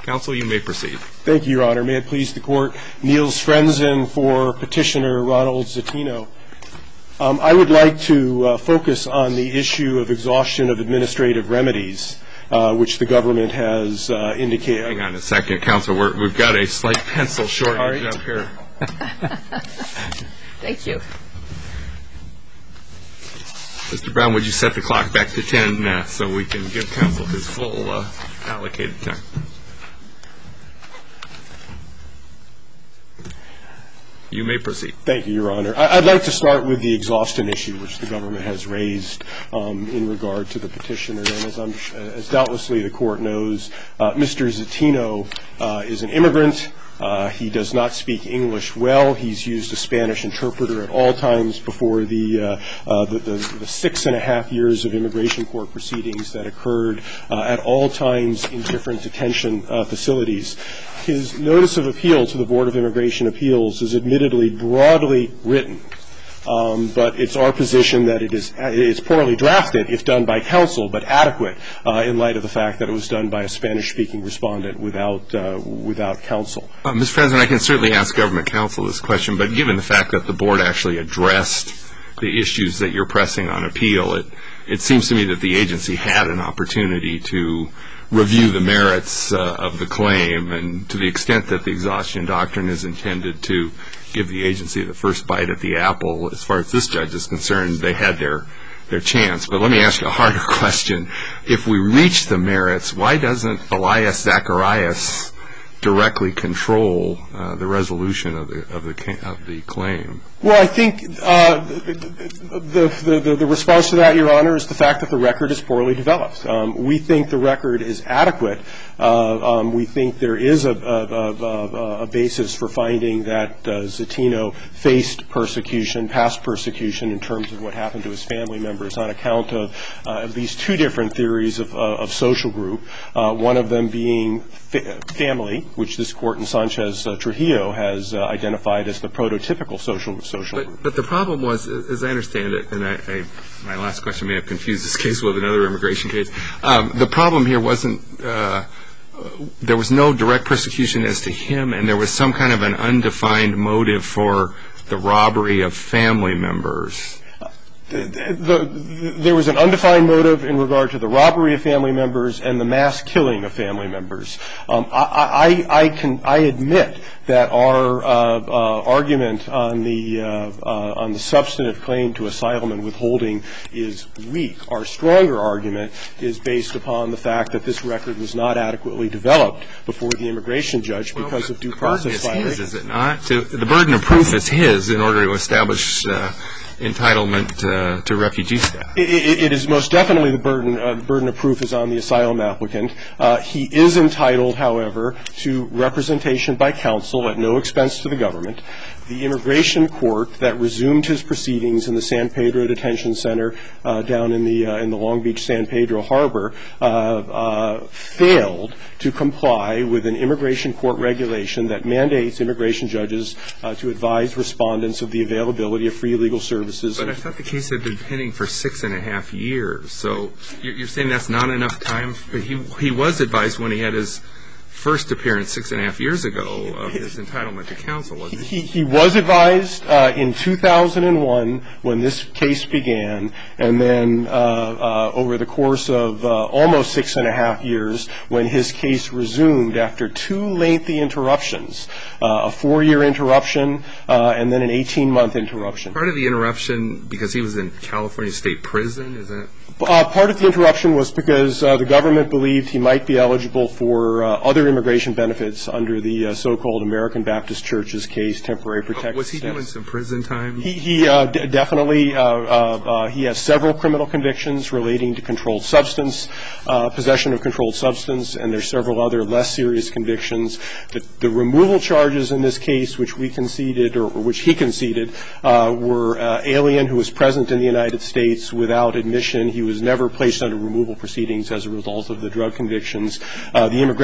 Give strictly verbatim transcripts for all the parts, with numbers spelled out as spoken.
Counsel, you may proceed. Thank you, Your Honor. May it please the Court. Niels Frenzen for Petitioner Ronald Zatino. Um, I would like to uh, focus on the issue of exhaustion of administrative remedies, uh, which the government has uh, indicated. Hang on a second, Counsel. We're, we've got a slight pencil shortage up here. Thank you. Mister Brown, would you set the clock back to ten uh, so we can give Counsel his full uh, allocated time? You may proceed. Thank you, Your Honor. I'd like to start with the exhaustion issue, which the government has raised um, in regard to the petitioner. And as, I'm, as doubtlessly the Court knows, uh, Mister Zatino uh, is an immigrant. Uh, he does not speak English well. He's used a Spanish interpreter at all times before the, uh, uh, the, the, the six and a half years of immigration court proceedings that occurred uh, at all times in different detention uh, facilities. His notice of appeal to the Board of Immigration Appeals is admittedly broadly written. Um, but it's our position that it is it's poorly drafted if done by counsel, but adequate uh, in light of the fact that it was done by a Spanish-speaking respondent without uh, without counsel. Uh, Mister President, I can certainly ask government counsel this question, but given the fact that the board actually addressed the issues that you're pressing on appeal, it it seems to me that the agency had an opportunity to review the merits uh, of the claim, and to the extent that the exhaustion doctrine is intended to give the agency the first bite at the apple, as far as this judge is concerned, they had their their chance. But let me ask you a harder question. If we reach the merits, why doesn't Elias Zacharias directly control uh, the resolution of the of the of the claim? Well, I think uh, the, the, the, the response to that, Your Honor, is the fact that the record is poorly developed. Um, we think the record is adequate. Uh, um, we think there is a, a, a, a basis for finding that uh, Zatino faced persecution, past persecution, in terms of what happened to his family members on account of uh, at least two different theories of, uh, of social group, uh, one of them being fa- family, which this court in Sanchez uh, Trujillo has uh, identified as the prototypical social social but, group. But the problem was, as I understand it, and I, I, my last question may have confused this case with another immigration case, um, the problem here wasn't, uh, there was no direct persecution as to him, and there was some kind of an undefined motive for the robbery of family members. The, the, there was an undefined motive in regard to the robbery of family members and the mass killing of family members. Um, I, I, I can I admit that our uh, uh, argument on the uh, uh, on the substantive claim to asylum and withholding is weak. Our stronger argument is based upon the fact that this record was not adequately developed before the immigration judge because well, of due process violations. The burden is his, is it not? To, the burden of proof is his in order to establish uh, entitlement uh, to refugee status. It, it, it is most definitely the burden. Uh, the burden of proof is on the asylum applicant. Uh, he is entitled, however, to representation by counsel at no expense to the government. The immigration court that resumed his proceedings in the San Pedro Detention Center uh, down in the uh, in the Long Beach San Pedro Harbor uh, uh, failed to comply with an immigration court regulation that mandates immigration judges uh, to advise respondents of the availability of free legal services. But I thought the case had been pending for six and a half years. So you're saying that's not enough time? He he was advised when he had his first appearance six and a half years ago of his entitlement to counsel, wasn't he? He, he was advised uh, in two thousand one when this case began, and then uh, uh, over the course of uh, almost six and a half years when his case resumed after two lengthy interruptions, uh, a four-year interruption uh, and then an eighteen-month interruption. Part of the interruption because he was in California State Prison, is that? Uh, part of the interruption was because uh, the government believed he might be eligible for uh, other immigration benefits under the uh, so-called American Baptist Church's case, temporary protected oh, was he status. doing some prison time? He, he uh, d- definitely, uh, uh, uh, he has several criminal convictions relating to controlled substance, uh, possession of controlled substance, and there's several other less serious convictions. The, the removal charges in this case, which we conceded, or, or which he conceded, uh, were uh, alien who was present in the United States without admission. He was never placed under removal proceedings as a result of the drug convictions. Uh, the immigration judge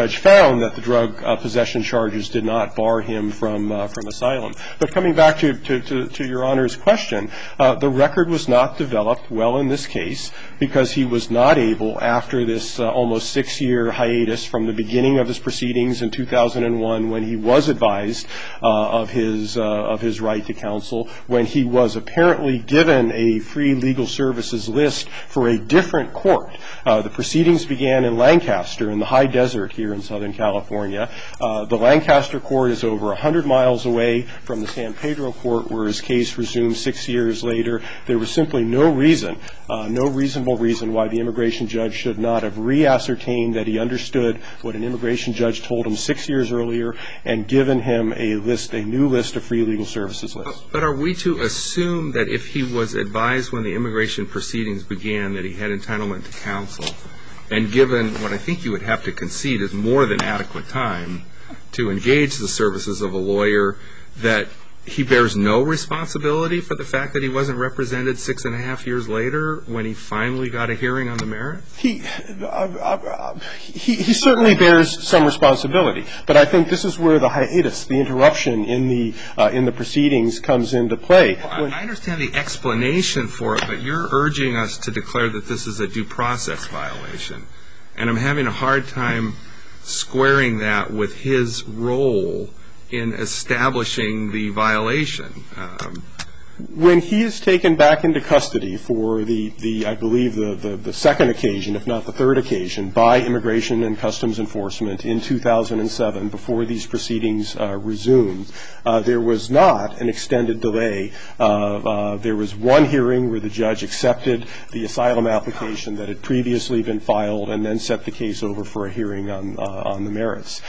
judge found that the drug uh, possession charges did not bar him from uh, from asylum. But coming back to, to, to, to Your Honor's question, uh, the record was not developed well in this case because he was not able, after this uh, almost six-year hiatus from the beginning of his proceedings in two thousand one, when he was advised uh, of his uh, of his right to counsel, when he was apparently given a free legal services list for a different court. Uh, the proceedings began in Lancaster, in the high desert here in Southern California. Uh, the Lancaster court is over one hundred miles away from the San Pedro court, where his case resumed six years later. There was simply no reason, uh, no reasonable reason why the immigration judge should not have re-ascertained that he understood what an immigration judge told him six years earlier and given him a list, a new list of free legal services lists. But are we to assume that if he was advised when the immigration proceedings began that he had entitlement to counsel, and given what I think you would have to concede is more than adequate time to engage the services of a lawyer, that he bears no responsibility for the fact that he wasn't represented six and a half years later when he finally got a hearing on the merits? He, uh, uh, he, he certainly bears some responsibility, but I think this is where the hiatus, the interruption in the uh, in the proceedings comes into play. Well, I understand the explanation for it, but you're urging us to declare that this is a due process violation, and I'm having a hard time squaring that with his role in establishing the violation. Um, When he is taken back into custody for the, the I believe, the, the, the second occasion, if not the third occasion, by Immigration and Customs Enforcement in two thousand seven, before these proceedings uh, resumed, uh, there was not an extended delay. Uh, uh, there was one hearing where the judge accepted the asylum application that had previously been filed and then set the case over for a hearing on, uh, on the merits.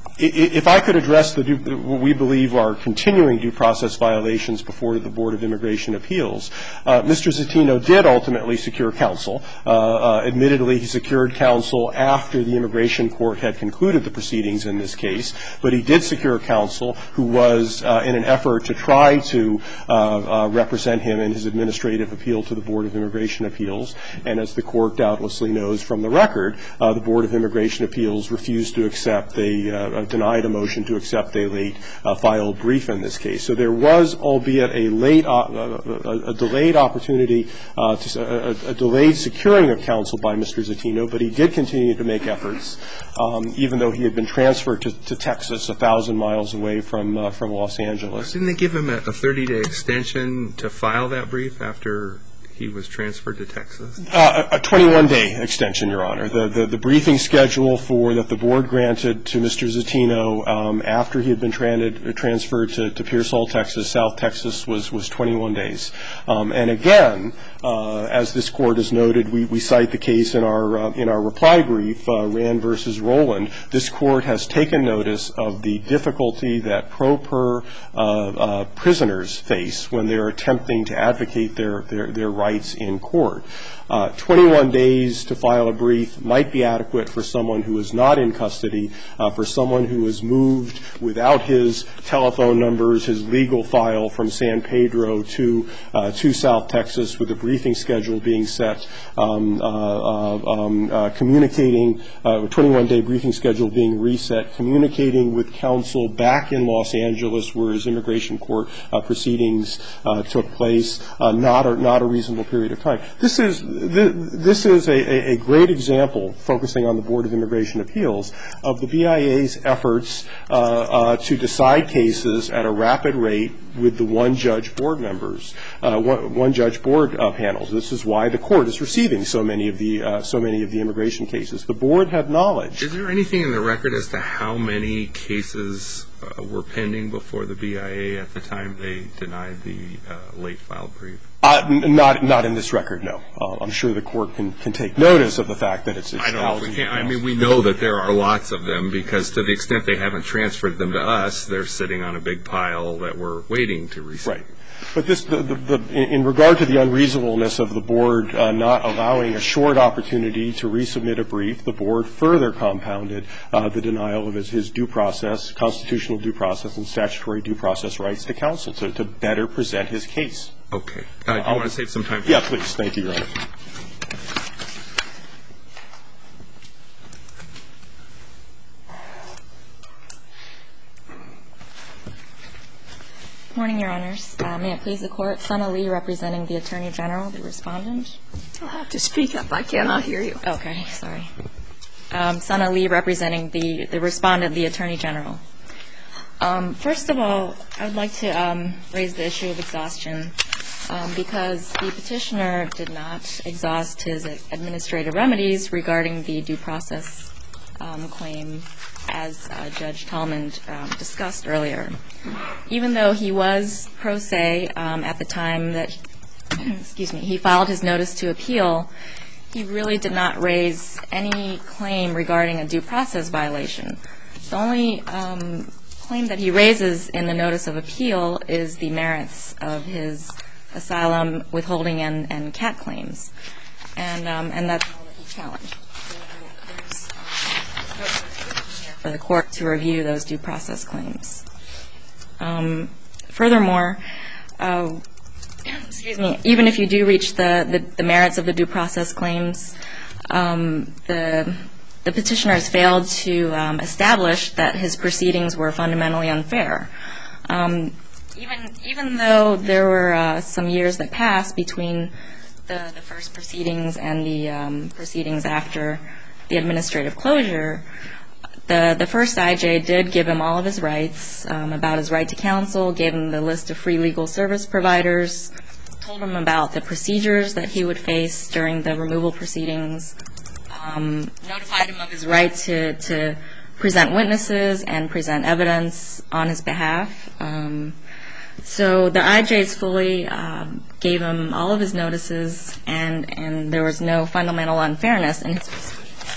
If I could address the due, what we believe are continuing due process violations before the Board of Immigration Appeals, uh, Mister Zatino did ultimately secure counsel. Uh, uh, admittedly, he secured counsel after the immigration court had concluded the proceedings in this case, but he did secure counsel who was, uh, in an effort to try to uh, uh, represent him in his administrative appeal to the Board of Immigration Appeals. And as the court doubtlessly knows from the record, uh, the Board of Immigration Appeals refused to accept a uh, denied a motion to accept a late uh, filed brief in this case. So there was, albeit a late, uh, a, a delayed opportunity, uh, to, a, a delayed securing of counsel by Mister Zatino, but he did continue to make efforts, um, even though he had been transferred to, to Texas, a thousand miles away from uh, from Los Angeles. Didn't they give him a thirty-day extension to file that brief after he was transferred to Texas? Uh, a twenty-one day extension, Your Honor. The, the, the briefing schedule for that the board granted to Mister Zatino um, after he had been traned, transferred to, to Pearsall, Texas, South Texas, was, was twenty-one days. Um, and again, uh, as this court has noted, we, we cite the case in our uh, in our reply brief, uh, Rand versus Rowland. This court has taken notice of the difficulty that pro per uh, uh, prisoners face when they're attempting to advocate their their, their rights in court. Uh, twenty-one days to file a brief might be adequate for someone who is not in custody, uh, for someone who is moved without his telephone numbers, his legal file from San Pedro to uh, to South Texas, with a briefing schedule being set, um, uh, uh, um, uh, communicating, uh, a twenty-one day briefing schedule being reset, communicating with counsel back in Los Angeles where his immigration court uh, proceedings uh, took place, uh, not a, not a reasonable period of time. This is This is a, a great example, focusing on the Board of Immigration Appeals, of the B I A's efforts uh, uh, to decide cases at a rapid rate with the one-judge board members, uh, one, one-judge board uh, panels. This is why the court is receiving so many of the uh, so many of the immigration cases. The board had knowledge. Is there anything in the record as to how many cases uh, were pending before the B I A at the time they denied the uh, late filed brief? Uh, n- not, not in this record, no. Uh, I'm sure the court can, can take notice of the fact that it's. it's I don't know if we can. I mean, we know that there are lots of them because, to the extent they haven't transferred them to us, they're sitting on a big pile that we're waiting to receive. Right. But this, the, the, the, in regard to the unreasonableness of the board uh, not allowing a short opportunity to resubmit a brief, the board further compounded uh, the denial of his, his due process, constitutional due process, and statutory due process rights to counsel to, to better present his case. Okay. Uh, do you want to save some time for Yeah, that? please. Thank you, Your Honor. Good morning, Your Honors. Uh, may it please the Court, Sana Lee representing the Attorney General, the respondent. You'll have to speak up. I cannot hear you. Okay, sorry. Um, Sana Lee representing the, the respondent, the Attorney General. Um, first of all, I would like to um, raise the issue of exhaustion um, because the petitioner did not exhaust his administrative remedies regarding the due process um, claim as uh, Judge Tallman um, discussed earlier. Even though he was pro se um, at the time that excuse me, he filed his notice to appeal, he really did not raise any claim regarding a due process violation. The only um, claim that he raises in the notice of appeal is the merits of his asylum, withholding, and, and C A T claims. And, um, and that's all that he challenged. So there's um, for the Court to review those due process claims. Um, furthermore, uh, excuse me, even if you do reach the, the, the merits of the due process claims, um, the, the petitioner has failed to um, establish that his proceedings were fundamentally unfair. Um, even, even though there were uh, some years that passed between the, the first proceedings and the um, proceedings after the administrative closure, The, the first I J did give him all of his rights um, about his right to counsel, gave him the list of free legal service providers, told him about the procedures that he would face during the removal proceedings, um, notified him of his right to, to present witnesses and present evidence on his behalf. Um, so the I Js fully um, gave him all of his notices, and, and there was no fundamental unfairness in his proceedings.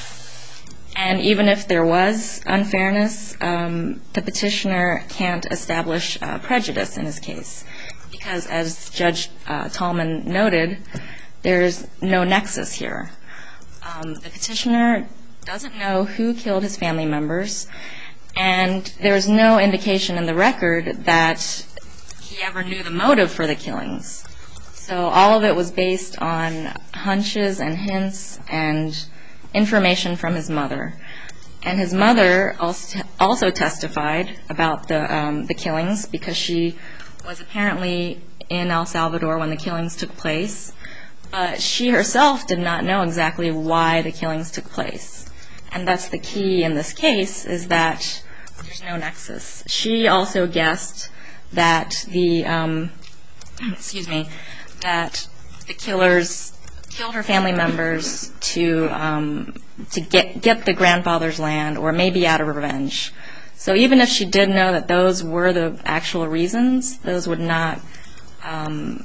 And even if there was unfairness, um, the petitioner can't establish uh, prejudice in his case because, as Judge uh, Tallman noted, there's no nexus here. Um, the petitioner doesn't know who killed his family members, and there's no indication in the record that he ever knew the motive for the killings. So all of it was based on hunches and hints and information from his mother. And his mother also, also testified about the, um, the killings because she was apparently in El Salvador when the killings took place. But she herself did not know exactly why the killings took place. And that's the key in this case, is that there's no nexus. She also guessed that the, um, excuse me, that the killers killed her family members to um, to get get the grandfather's land, or maybe out of revenge. So even if she did know that those were the actual reasons, those would not um,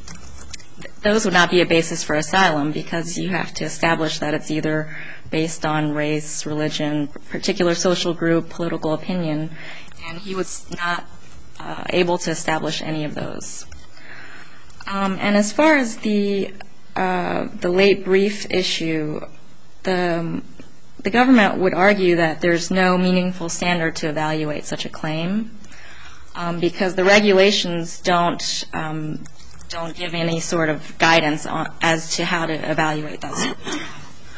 those would not be a basis for asylum, because you have to establish that it's either based on race, religion, particular social group, political opinion, and he was not uh, able to establish any of those. Um, and as far as the Uh, the late brief issue, the, the government would argue that there's no meaningful standard to evaluate such a claim um, because the regulations don't um, don't give any sort of guidance on, as to how to evaluate that sort of claim.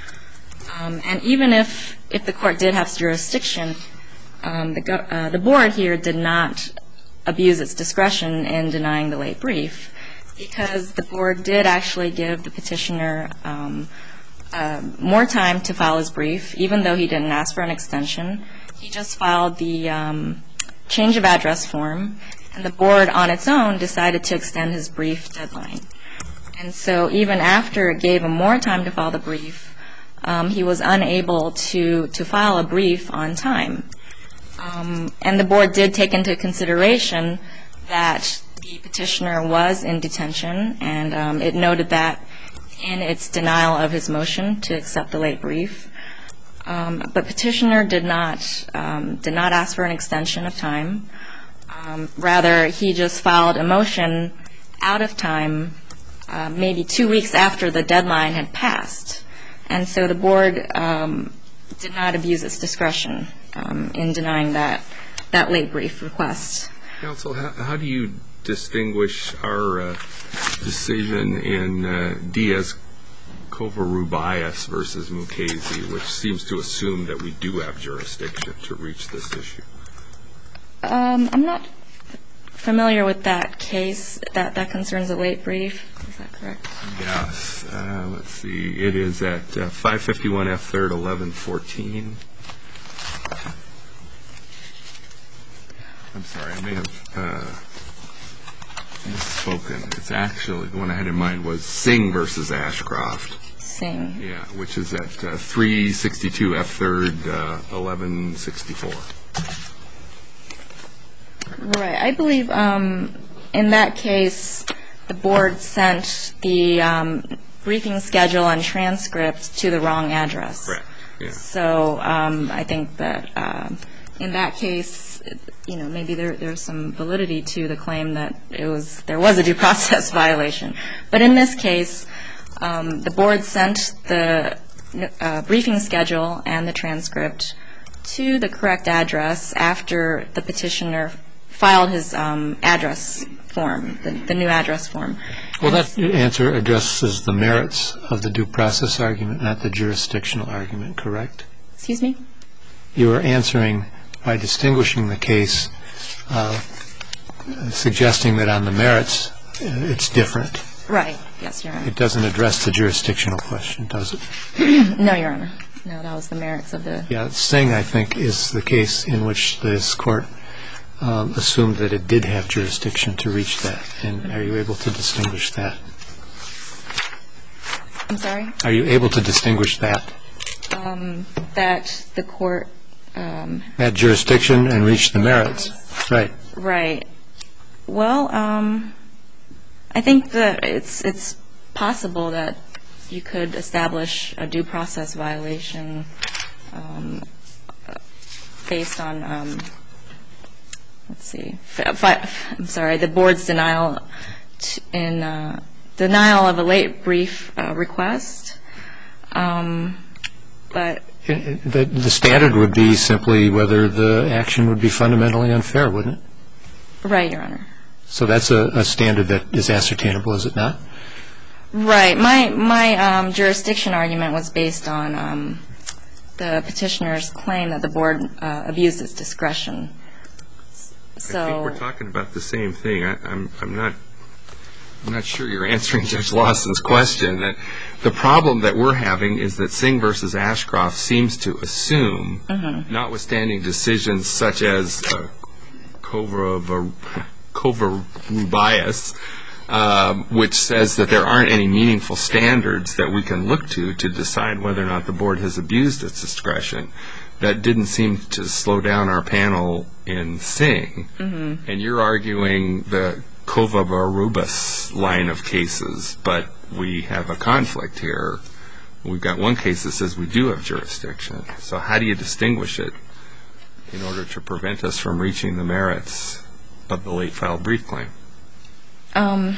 Um, and even if, if the court did have jurisdiction, um, the, go- uh, the board here did not abuse its discretion in denying the late brief, because the board did actually give the petitioner um, uh, more time to file his brief, even though he didn't ask for an extension. He just filed the um, change of address form, and the board on its own decided to extend his brief deadline. And so even after it gave him more time to file the brief, um, he was unable to, to file a brief on time. Um, and the board did take into consideration that the petitioner was in detention, and um, it noted that in its denial of his motion to accept the late brief. Um, but petitioner did not um, did not ask for an extension of time. Um, rather, he just filed a motion out of time, uh, maybe two weeks after the deadline had passed. And so the board um, did not abuse its discretion um, in denying that that late brief request. Counsel, how, how do you distinguish our uh, decision in uh, Diaz-Covarrubias versus Mukasey, which seems to assume that we do have jurisdiction to reach this issue? Um, I'm not familiar with that case that, that concerns a late brief. Is that correct? Yes. Uh, let's see. It is at uh, five fifty-one F third eleven fourteen. I'm sorry, I may have uh, misspoken. It's actually, the one I had in mind was Singh versus Ashcroft. Singh. Yeah, which is at uh, three sixty-two F third uh, eleven sixty-four. Right. I believe um, in that case, the board sent the um, briefing schedule and transcript to the wrong address. Correct. Yeah. So um, I think that uh, in that case, you know, maybe there there's some validity to the claim that it was there was a due process violation. But in this case, um, the board sent the uh, briefing schedule and the transcript to the correct address after the petitioner filed his um, address form, the, the new address form. Well, that answer addresses the merits of the due process argument, not the jurisdictional argument, correct? Excuse me? You are answering by distinguishing the case, uh, suggesting that on the merits it's different. Right. Yes, Your Honor. It doesn't address the jurisdictional question, does it? No, Your Honor. No, that was the merits of the... Yeah, Singh, I think, is the case in which this court um, assumed that it did have jurisdiction to reach that. And are you able to distinguish that? I'm sorry? Are you able to distinguish that? Um, that the court... Um, had jurisdiction and reached the merits. Right. Right. Well, um, I think that it's it's possible that you could establish a due process violation um, based on, um, let's see, f- f- I'm sorry, the board's denial t- in uh, denial of a late brief uh, request. Um, but the, the standard would be simply whether the action would be fundamentally unfair, wouldn't it? Right, Your Honor. So that's a, a standard that is ascertainable, is it not? Right. My my um, jurisdiction argument was based on um, the petitioner's claim that the board uh, abused its discretion. So I think we're talking about the same thing. I, I'm I'm not I'm not sure you're answering Judge Lawson's question. That the problem that we're having is that Singh versus Ashcroft seems to assume, mm-hmm. notwithstanding decisions such as uh, Kova Rubias, um, which says that there aren't any meaningful standards that we can look to to decide whether or not the board has abused its discretion. That didn't seem to slow down our panel in Singh. Mm-hmm. And you're arguing the Kova Rubas line of cases, but we have a conflict here. We've got one case that says we do have jurisdiction. So how do you distinguish it in order to prevent us from reaching the merits of the late filed brief claim? Um,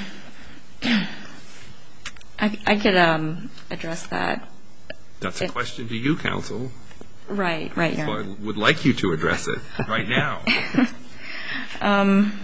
I, I could um, address that. That's a it, question to you, counsel. Right, right. So I would like you to address it right now. um,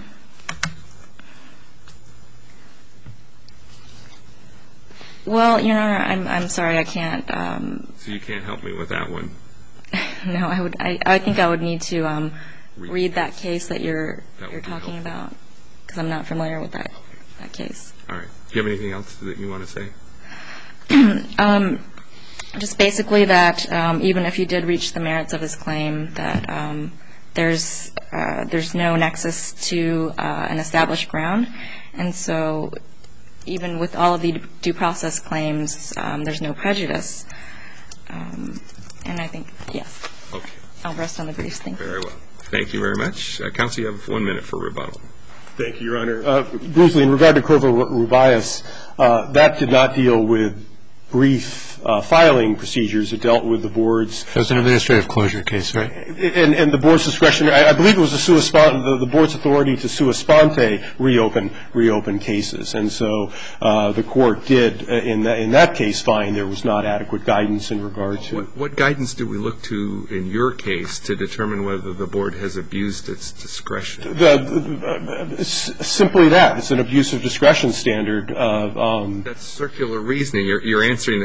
well, Your Honor, I'm I'm sorry, I can't. Um, so you can't help me with that one. No, I would. I, I think I would need to um, read, read that case that you're that you're talking about, because I'm not familiar with that that case. All right. Do you have anything else that you want to say? um, just basically that um, even if you did reach the merits of his claim, that um, there's uh, there's no nexus to uh, an established ground, and so even with all of the due process claims, um, there's no prejudice. Um, And I think, yes. Okay. I'll rest on the briefs. Thank you. Very well. Thank you very much. Uh, counsel, you have one minute for rebuttal. Thank you, Your Honor. Uh, briefly, in regard to Kova Rubias, uh, that did not deal with brief uh, filing procedures. It dealt with the board's... It was an administrative closure case, right? And, and the board's discretion, I, I believe it was a sua sponte, the, the board's authority to sua sponte reopen, reopen cases. And so uh, the court did, uh, in, that, in that case, find there was not adequate guidance in regard to... What, what guidance do we look to in your case to determine whether the board has abused its discretion? The, the, uh, simply that. It's an abuse of discretion standard. Uh, um, That's circular reasoning. You're, you're answering the, the question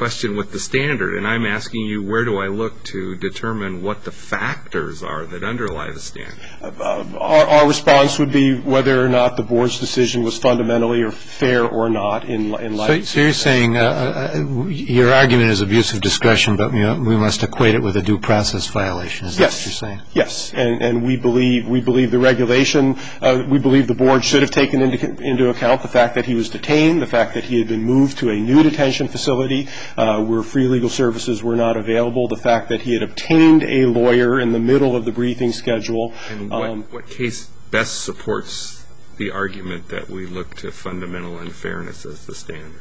question with the standard, and I'm asking you, where do I look to determine what the factors are that underlie the standard? Uh, our, our response would be whether or not the board's decision was fundamentally or fair or not in, in light. So, so you're saying uh, uh, your argument is abuse of discretion, but you know, we must equate it with a due process violation. Is that yes. what you're saying? Yes, and and we believe we believe the regulation. Uh, we believe the board should have taken into into account the fact that he was detained, the fact that he had been moved to a new detention facility uh, where free legal services were not available, the fact that he had obtained a lawyer in the middle of the briefing schedule. And what, um, what case best supports the argument that we look to fundamental unfairness as the standard?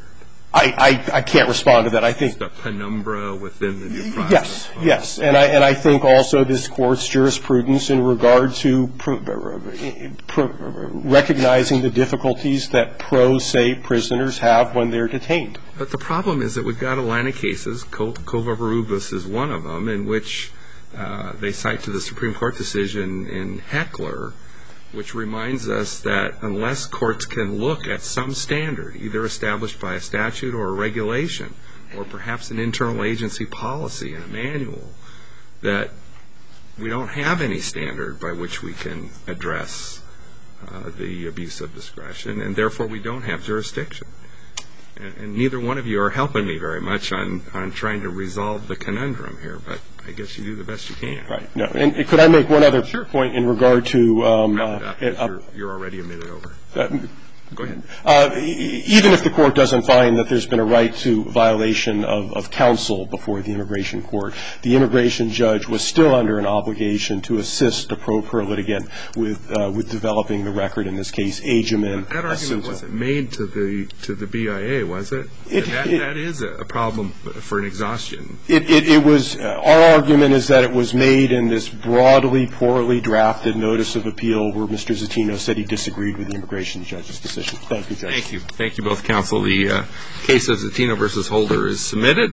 I, I, I can't respond to that. I think the penumbra within the due process. Yes, yes, and I and I think also this court's jurisprudence in regard to pro, pro, recognizing the difficulties that pro se prisoners have when they're detained. But the problem is that we've got a line of cases, Covarrubias is one of them, in which uh, they cite to the Supreme Court decision in Heckler, which reminds us that unless courts can look at some standard, either established by a statute or a regulation, or perhaps an internal agency policy and a manual, that we don't have any standard by which we can address uh, the abuse of discretion, and therefore we don't have jurisdiction. And, and neither one of you are helping me very much on, on trying to resolve the conundrum here, but I guess you do the best you can. Right. No. And could I make one other sure. point in regard to? Um, uh, you're, you're already a minute over. Uh, Go ahead. Uh, e- even if the court doesn't find that there's been a right to violation of, of counsel before the immigration court, the immigration judge was still under an obligation to assist the pro per litigant with uh, with developing the record. In this case, Ajamin. That argument Asunto. wasn't made to the to the B I A, was it? It- that, it- that is a problem for an exhaustion. It, it, it was. Uh, our argument is that it was made in this broadly, poorly drafted notice of appeal, where Mister Zatino said he disagreed with the immigration judge's decision. Thank you, Judge. Thank you. Thank you both, counsel. The uh, case of Zatino versus Holder is submitted.